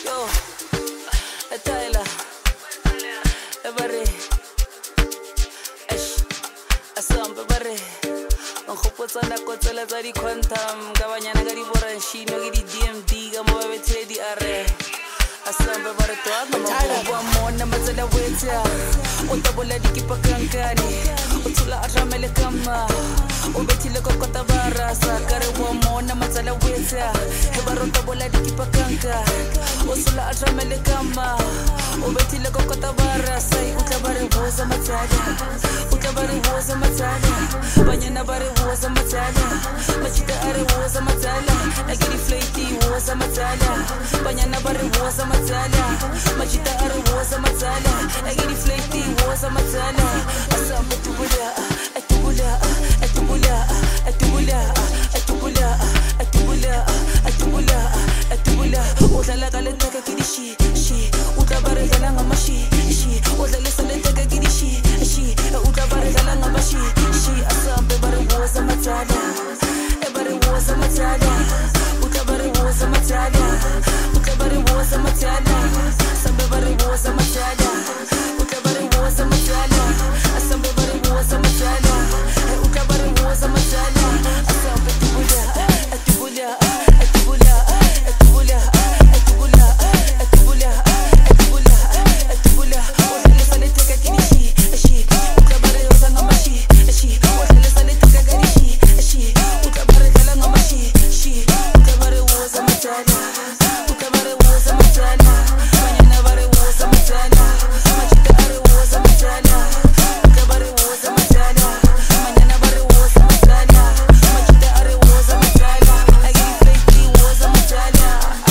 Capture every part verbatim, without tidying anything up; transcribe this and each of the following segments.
Yo, Tyler, everybody, Ash, Asamba, everybody. On hopotsa nako tsela tsa di quantum ka banyana ka di boranshino ke di D M D ka mo ba tshedi di are asamba ba re twa ka mo bua mona matsela wetsa o tabola di kipa kankani o tsula atramele kama o betile ko kota barasa ka re bua mona matsela wetsa he ba ro tabola di kipa kankani o tsula atramele kama o betile ko kota barasa o tla ba re boza matsala o tla ba re boza matsala banyana ba re boza matsala machita are boza matsala akiri flighty boza matsala banyana ba re boza matsala machita are boza matsala akiri flighty boza matsala asamba tubula atubula atubula atubula atubula atubula atubula atubula udlala kale taka kidishi shi udlala dlala ngamashi shi udlala sale taka kidishi shi udlala dlala ngamashi shi asamba bare boza matsala e bare boza matsala udlala bare boza matsala udlala bare boza matsala asamba bare boza matsala udlala bare boza matsala asamba bare boza matsala udlala bare boza matsala asamba tubula atubula atubula atubula atubula atubula atubula atubula udlala sale taka kidishi shi udlala bare boza ngamashi shi udlala sale taka kidishi shi udlala bare dlala ngamashi shi udlala bare boza matsala udlala bare boza matsala banyana bare boza matsala machita are boza matsala udlala bare boza matsala banyana bare boza matsala machita are boza matsala agiri flighty boza matsala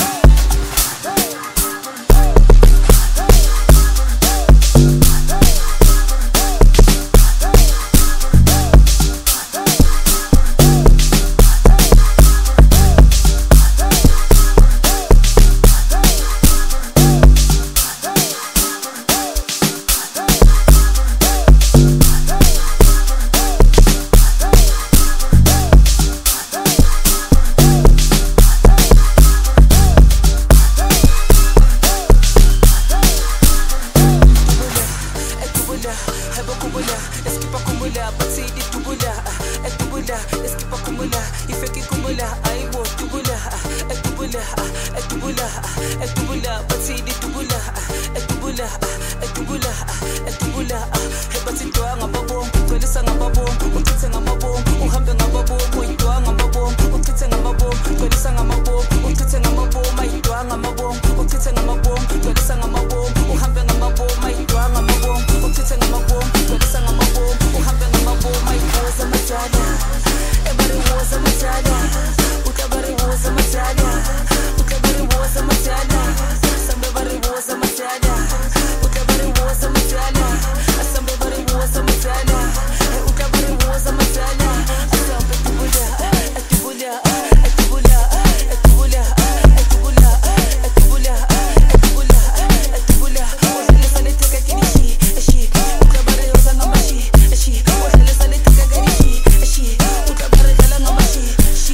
Etubula, hebo kumula, eskipa kumula, batsidi tubula, etubula, eskipa kumula, ifeki kumula, aibo tubula, etubula, etubula, etubula, batsidi tubula, etubula, etubula, etubula, hebatitwa ngababom, kwelisa ngababom, uthithe ngababom, uhambe ngababom, uyitwa ngababom, uthithe ngababom, kwelisa ngababom, uthithe ngababom, ayitwa ngababom, uthithe ngababom, kwelisa ngababom, uhambe ngababom, ayitwa ngababom. Uthithe ngamabom, kwelisa ngamabom, uhambe ngamabom, ayiboza matsala, ebare boza matsala, utlabare boza matsala, utlabare boza matsala, asambe bare boza matsala, utlabare boza matsala, asambe bare boza matsala, utlabare boza matsala, asambe tubula, atubula, atubula, atubula, atubula, atubula, atubula, atubula, udlala sale taka kidishi shi udlala yoza ngamashi shi udlala sale taka kidishi shi udlala dlala ngamashi shi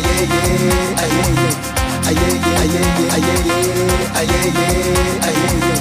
ayeye ayeye ayeye ayeye ayeye ayeye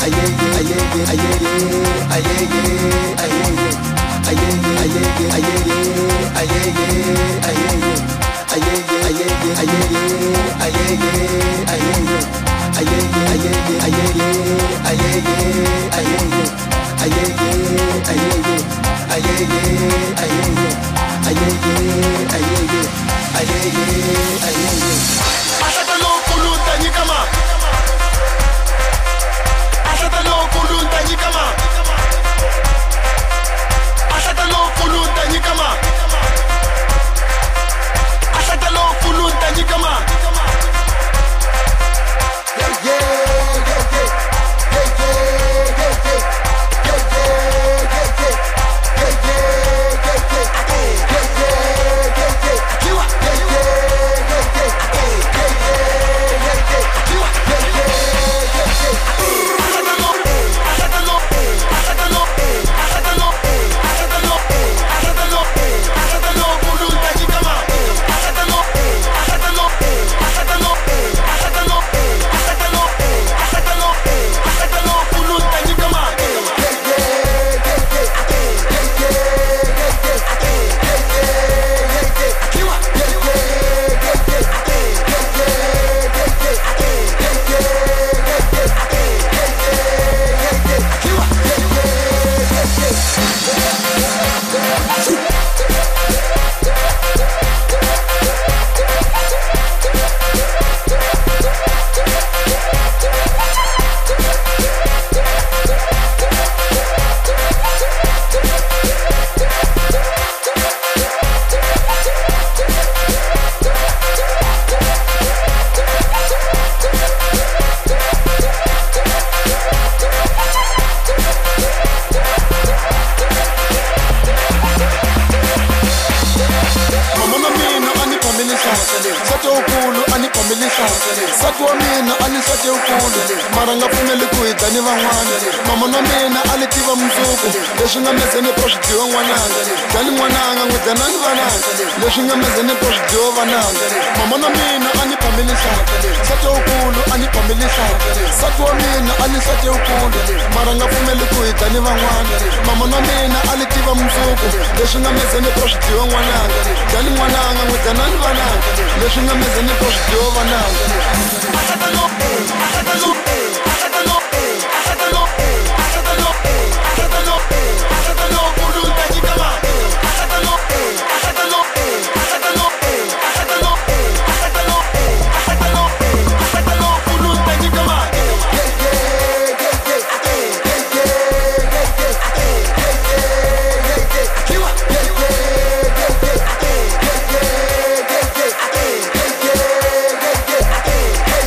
Hey,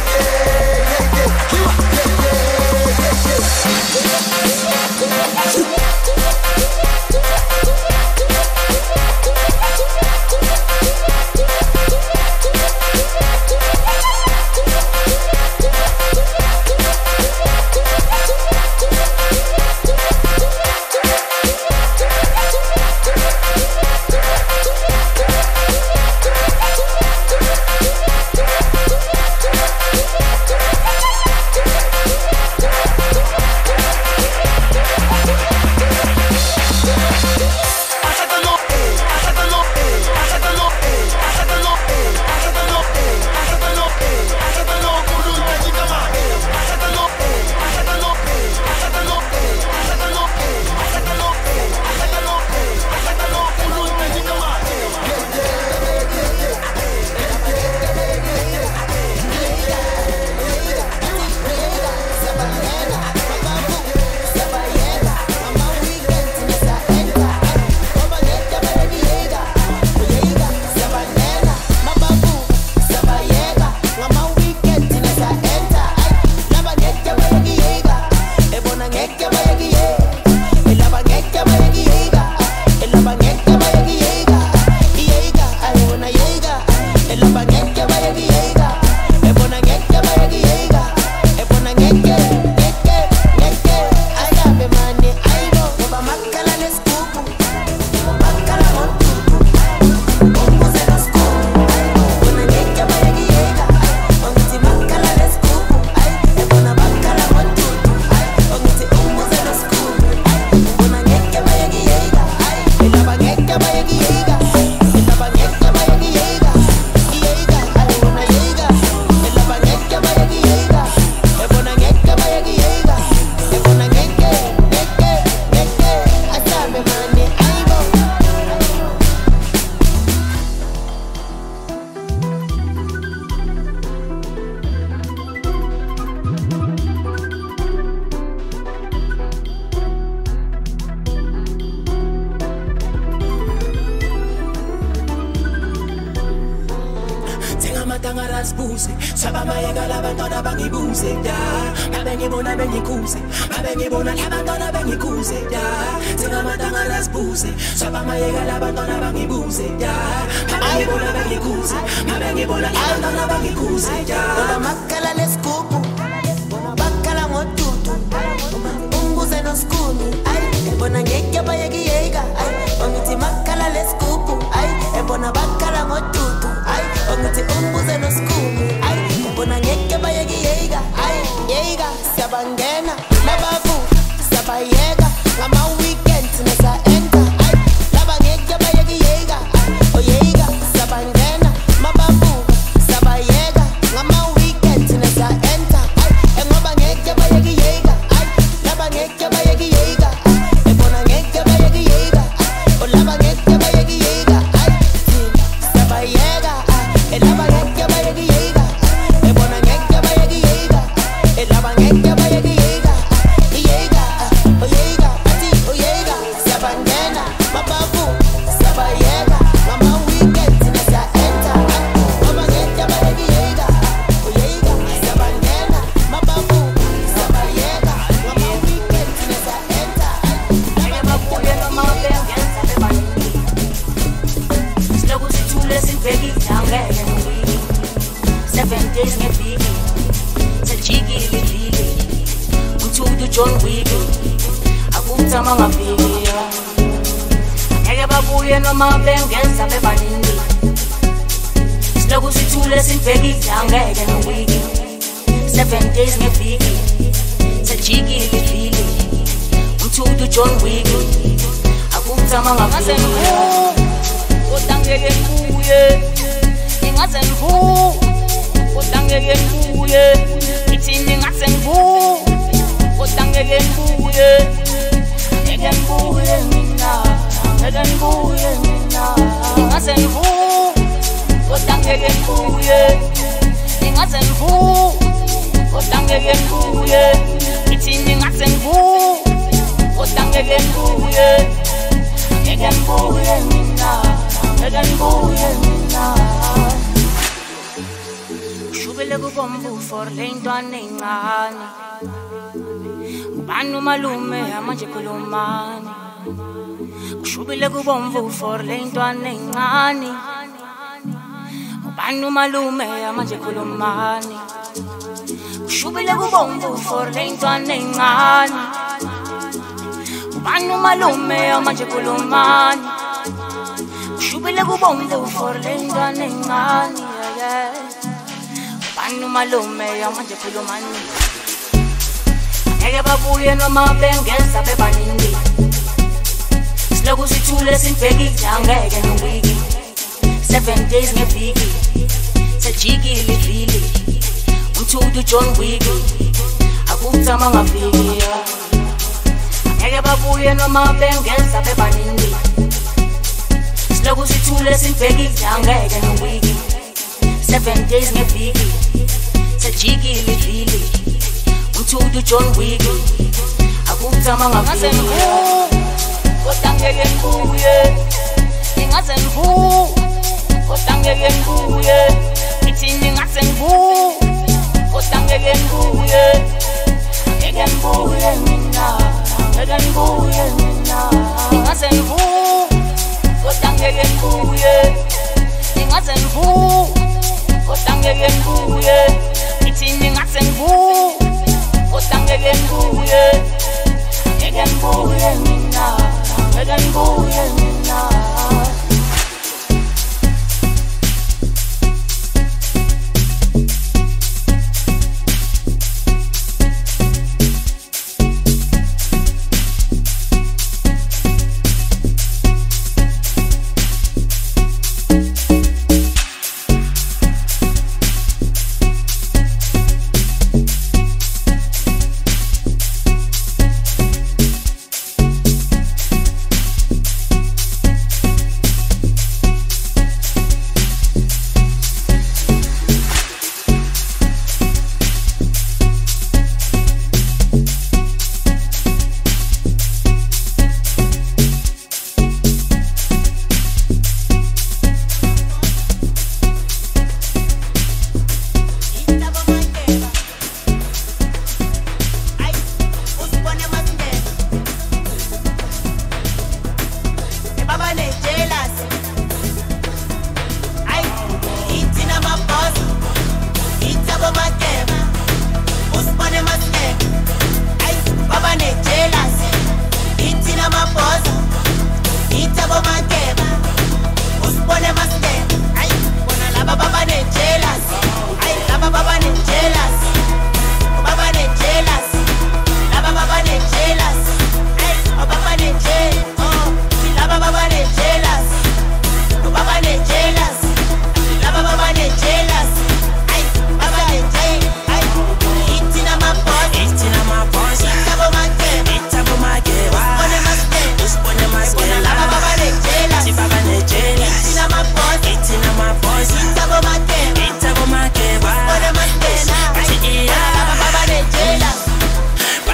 lesibuze sabamayeka labantwana bangibuze da abengibona bengikuze abengibona labantwana bengikuze da singamatanga lesibuze sabamayeka labantwana bangibuze da abengibona bengikuze abengibona labantwana bangikuze da bona makala lesigubu bakala ngodudu umbuze noskuni ay bona ngeke bayekiyeka ay ongithi makala lesigubu ay ebona bakala ngodudu ay ongithi umbuze noskuni ay bona ngeke bayekiyeka ay yeka siyabangena nabavu siyabayeka ngama weekends nesa enter ay laba ngeke bayekiyeka oh yeka siyabangena mabavu siyabayeka ngama weekends nesa enter ay engoba ngeke bayekiyeka ay laba ngeke bayekiyeka ebona ngeke bayekiyeka oh laba ngeke bayekiyeka ay siyabayeka elaba ngeke bayekiyeka ebona ngeke bayekiyeka elaba ngeke bayekiyeka iyeka oh yeka ati oh yeka siyabangena mabavu siyabayeka ngama weekends nesa enter ngoba ngeke bayekiyeka oh yeka siyabangena mabavu siyabayeka ngama weekends nesa enter Ngeke babuye noma bengenza bebaningi Siloku sithule sibhekile angeke ngwiki Seven days ngeviki Sejikile iviki Umthudu John Wick Akutama ngaviki Ngeke babuye noma bengenza bebaningi Siloku sithule sibhekile angeke ngwiki Seven days ngeviki Sejikile iviki Umthudu John Wick Akutama ngaviki Kodangeke ngibuye Ingaze ngibu Kodangeke ngibuye Ithini ngaze ngibu Kodangeke ngibuye Ngeke ngibuye mina Ngeke ngibuye mina Ingaze ngibu Kodangeke ngibuye Ingaze ngibu Kodangeke ngibuye Ithini ngaze ngibu Kodangeke ngibuye Ngeke ngibuye mina Ngeke ngibuye mina Shubele kubomvu for lentwana encane Ubani umalume amanje khulumani Kushubele kubomvu for lentwana encane Ubani umalume amanje khulumani Kushubele kubomvu for lentwana encane Ubani umalume amanje khulumani Kushubele kubomvu for lentwana encane Ubani umalume amanje khulumani Ngeke babuye noma bengenza bebaningi Siloku sithule sibhekile angeke ngwiki Seven days ngeviki Sejikile iviki Umthudu John Wick Akutama ngaviki Ngeke babuye noma bengenza bebaningi Siloku sithule sibhekile angeke ngwiki Seven days ngeviki Sejikile iviki Umthudu John Wick Akutama ngaviki Kodangeke ngibuye Ingaze ngibu Kodangeke ngibuye Ithini ngaze ngibu Kodangeke ngibuye Ngeke ngibuye mina Ngeke ngibuye mina Ingaze ngibu Kodangeke ngibuye Ingaze ngibu Kodangeke ngibuye Ithini ngaze ngibu Kodangeke ngibuye Ngeke ngibuye mina Ngeke ngibuye mina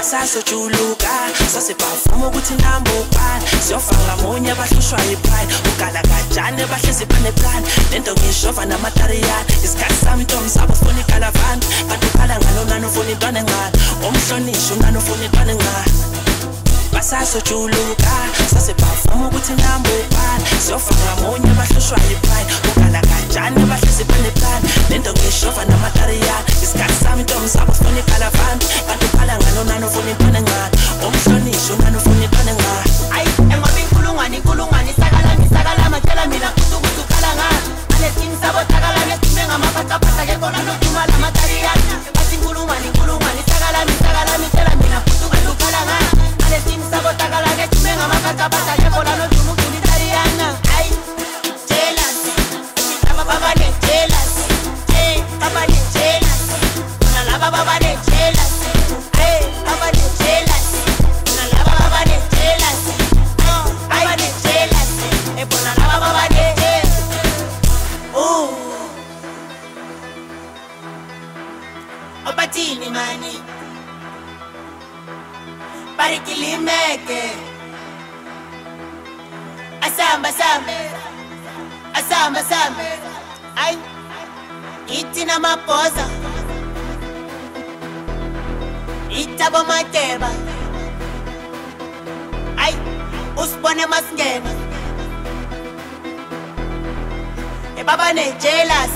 basasojuluka sasebavuma ukuthi nambukani siyofaka munye bahlushwa yipride ukala kajane bahlezi paneplan lento ngishova namatariyani isikhathi sami ntombi zabo funa ikalavani kanti ukhala ngalo nanofuna intwana engani omhlonishwa nanofuna intwana engani basasojuluka sasebavuma ukuthi nambukani siyofaka munye bahlushwa yipride ukala kajane bahlezi paneplan lento ngishova namatariyani isikhathi sami ntombi zabo funa ikalavani kanti ukhala ngalo nanofuna intwana engani omhlonishwa nanofuna intwana engani ayi engoba inkulungwane inkulungwane isakalami isakalama tshela mina futhi ukuthi ukhala ngani alesini sabo takalami esime ngamaphathaphatha ke kona nodumala amatariyani bathi inkulungwane inkulungwane isakalami isakalami tshela mina futhi ukuthi ukhala ngani alesini sabo takalami esime ngamaphathaphatha ke kona noduma ukudula itariyani ayi jealous laba baba ne jealous hey baba ne jealous bona laba baba ne jealous hey baba ne jealous bona laba baba ne jealous oh baba ne jealous hey bona laba baba ne oh obatini mani barikilimeke asamba sambe asamba sambe ay itina mapoza itabo mateba ay usibone masingena e baba ne jealous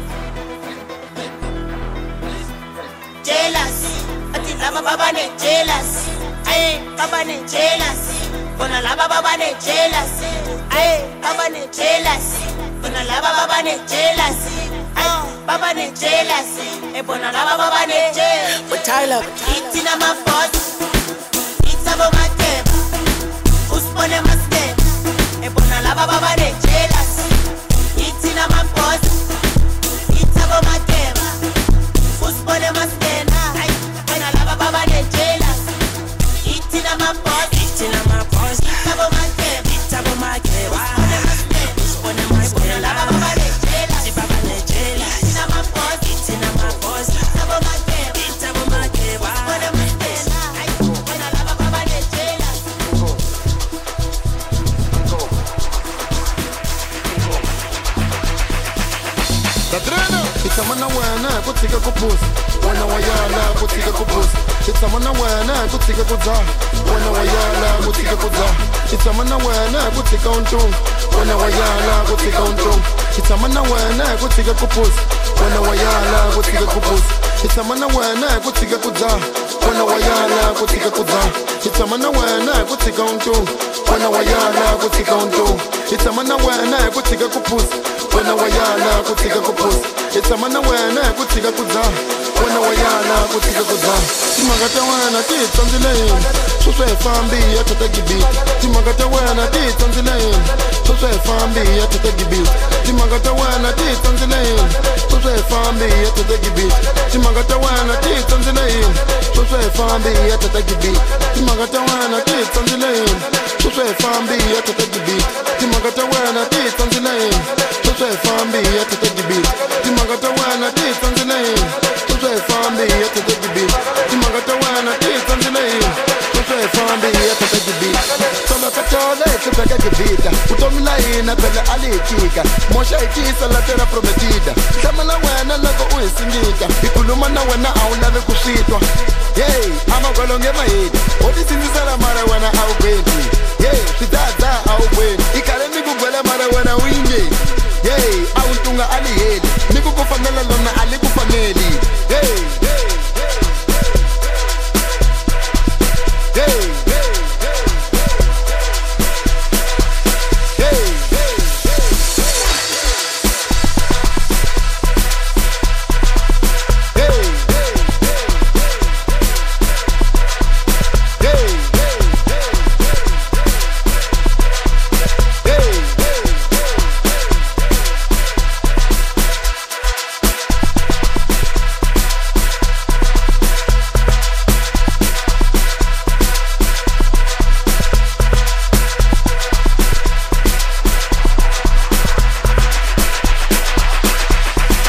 jealous ati laba baba ne jealous ay baba ne jealous bona laba baba ne jealous ay baba ne jealous bona laba baba ne jealous ay baba ne jealous e bona laba baba ne jealous but Tyler itina mafoto itabo mateba usibone masingena e bona laba baba ne jealous itina mafoto itabo mateba usibone masingena ay bona laba baba ne jealous itina mafoto itina mapost itabo mateba itabo makeba usibone masingena laba baba ne jealous sibaba ne jealous itina mafoto itina mapost itabo mateba itabo makeba usibone masingena ay bona laba baba ne jealous Dadrena, itamana wana kutika kupusi wana wayala kutika kupusi itamana wana kutika kudza wana wayala kutika kudza itamana wana kutika untung wana wayala kutika untung itamana wana kutika kupusi wana wayala kutika kupusi itamana wana kutika kudza wana wayala kutika kudza itamana wana kutika untung wana wayala kutika untung itamana wana kutika kupusi wana wayala kutika kupusi itamana wana kutika kudza wana wayala kutika kudza timagata wana titsanzileni sweswefambi ya tatagibiti timagata wana titsanzileni sweswefambi ya tatagibiti timagata wana titsanzileni sweswefambi ya tatagibiti timagata wana titsanzileni sweswefambi ya tatagibiti timagata wana titsanzileni sweswefambi ya tatagibiti timagata wana titsanzileni sweswefambi ya tatagibiti timagata wana titsanzileni sweswefambi ya tatagibiti timagata wana titsanzileni sweswefambi ya tatagibiti solo katole tibekagibita utomila ina phela alitika mosha ikisa la tera prometida hlamala wena loko uyisingika ikhuluma na wena awulavi kuswitwa hey amagwelo ngemayini odisinzisela mara wena awugwendi hey swidadza awugwendi ikhale nikugwela mara wena uyinge hey awuntunga aliheli nikukufanela lona alikufaneli hey hey hey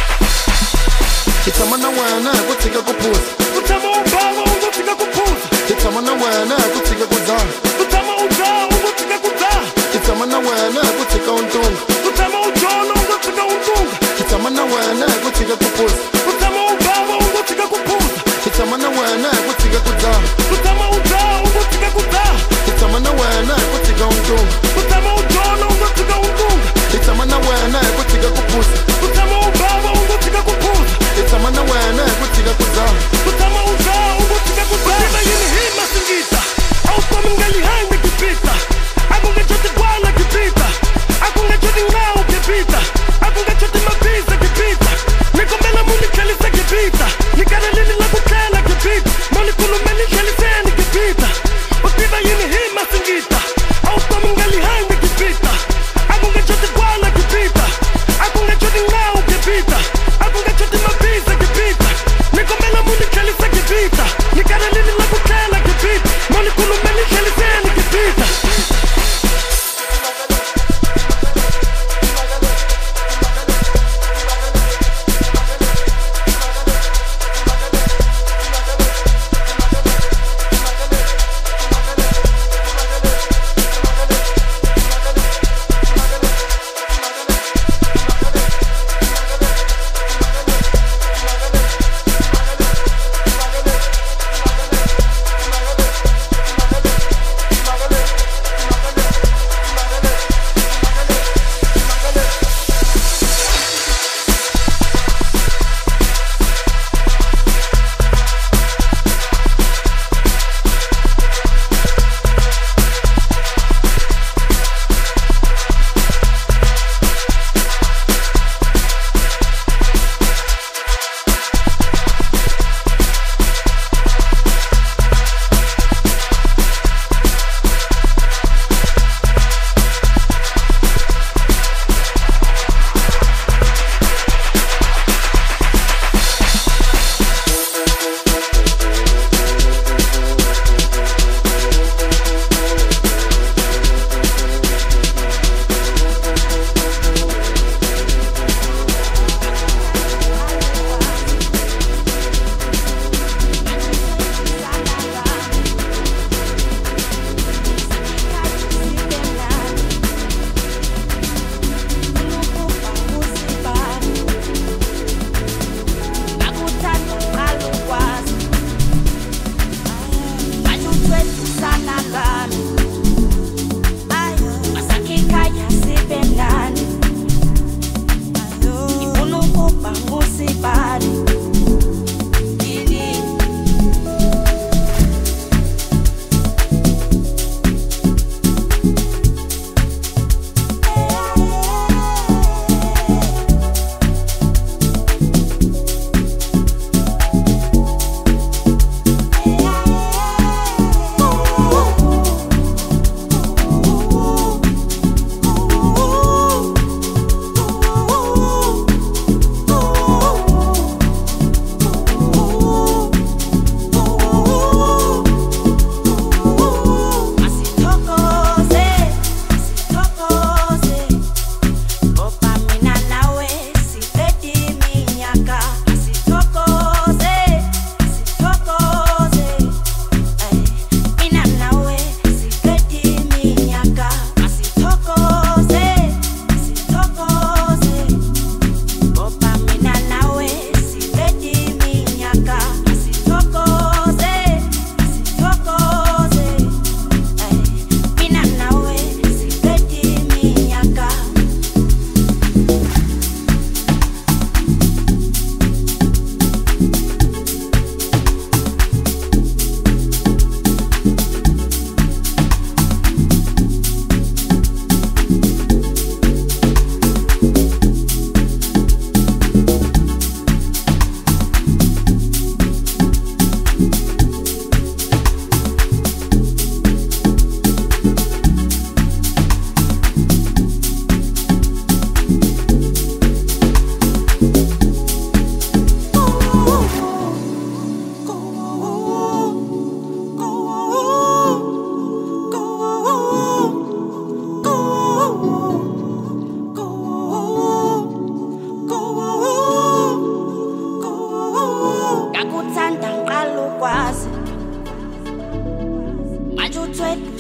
Itamana wana kutika kupusi Itama na wena kutsika kudza. Utama uja ungutsika kudza. Itama na wena kutsika untunga. Utama ujona ungutsika untunga. Itama na wena kutsika kupusa. Utama ubaba ungutsika kupusa. Itama na wena kutsika kudza. Utama uja ungutsika kudza. Itama na wena kutsika untunga. Utama ujona ungutsika untunga. Itama na wena kutsika kupusa. Utama ubaba ungutsika kupusa. Itama na wena kutsika kudza. Utama uja ungutsika kudza. Utima yini hima singita. Aukwami ngali hangi kipita. Akungechoti kwana kipita. Akungechoti ngao kipita. Akungechoti mabisa kipita. Nikombela muni khelisa kipita. Nikana lili la kukela kipita. Moni kulumeli kheliseni kipita. Utima yini hima singita. Aukwami ngali hangi kipita. Akungechoti kwana kipita. Akungechoti ngao kipita. Akungechoti mabisa kipita. Nikombela muni khelisa kipita. Nikana lili la kukela kipita. Moni kulumeli kheliseni kipita.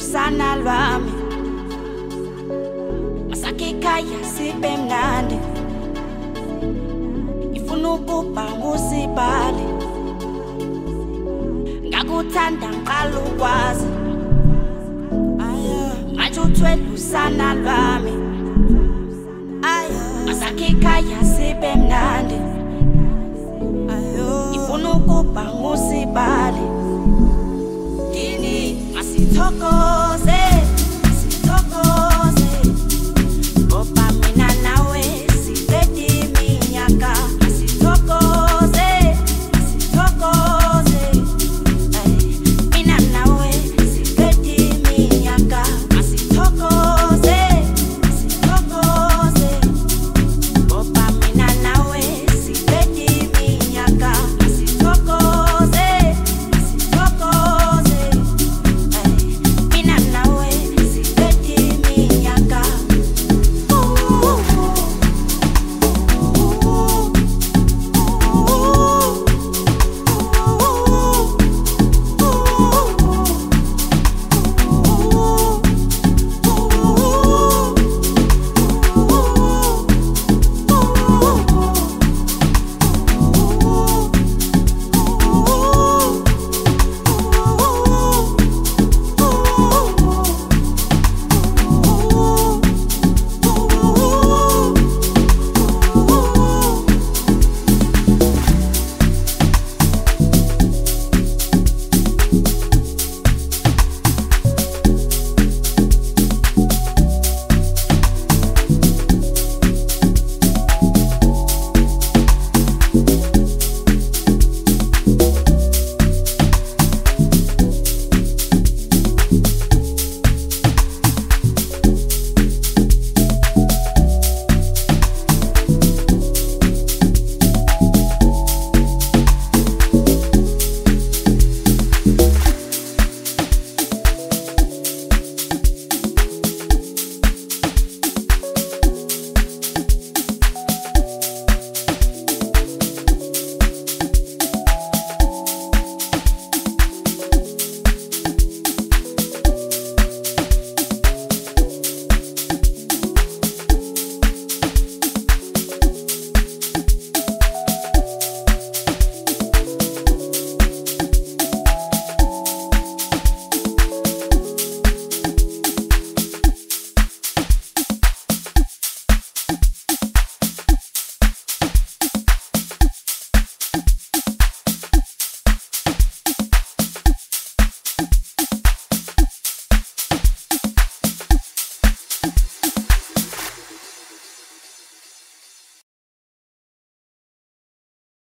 usana lwami Masakikaya sibe mnandi Ifuna ukuba ngusibali Ngakuthanda ngiqala ukwazi Manje uthwele usana lwami Masakikaya sibe mnandi